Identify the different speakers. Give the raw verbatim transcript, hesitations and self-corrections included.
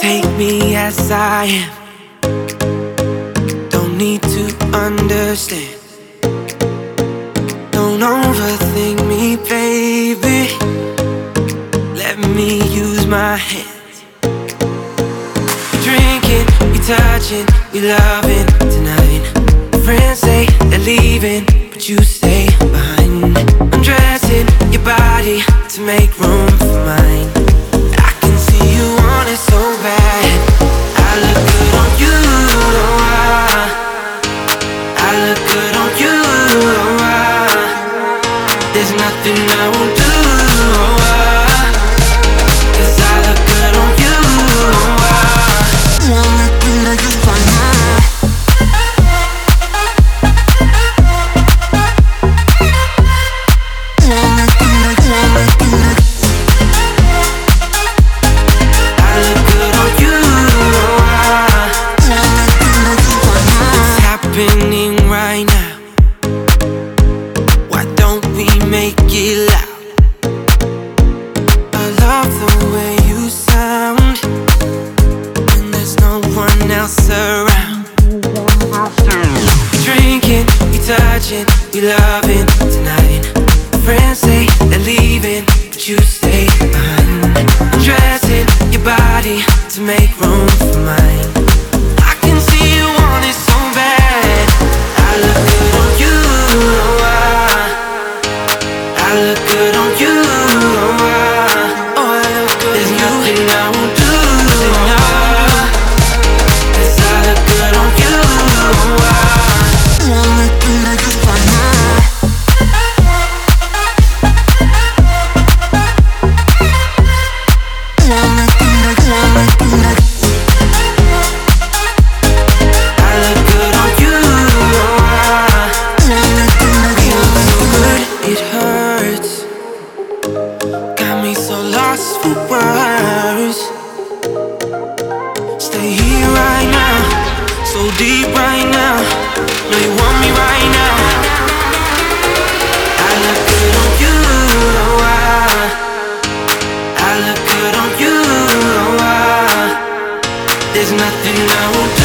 Speaker 1: Take me as I am. Don't need to understand. Don't overthink me, baby. Let me use my hands. You drinking, you touching, you loving tonight. Friends say they're leaving, but you stay behind. I'm dressing your body to make room for mine. I can see you want it so bad. I look good on you, oh, I, I look good on you, oh, I. There's nothing I won't do, oh, I, 'cause I look good on you, oh, I. I look good on you right now. Right now, why don't we make it loud? I love the way you sound when there's no one else around. You drinking, you touching, you loving tonight. Friends say they're leaving, but you stay behind. I'm dressing your body to make room for mine. I can see you want it so bad. I look good on you, oh, I, I look good on you, oh, I, oh, I look good. There's nothing I won't do, oh, I, 'cause I look good on you, oh, I, I look good on you right now. I look good, I look good. It hurts, got me so lost for words. Stay here right now, so deep right now. Know you want me right now. I look good on you, oh, I, I look good on you, oh, I. There's nothing I won't do.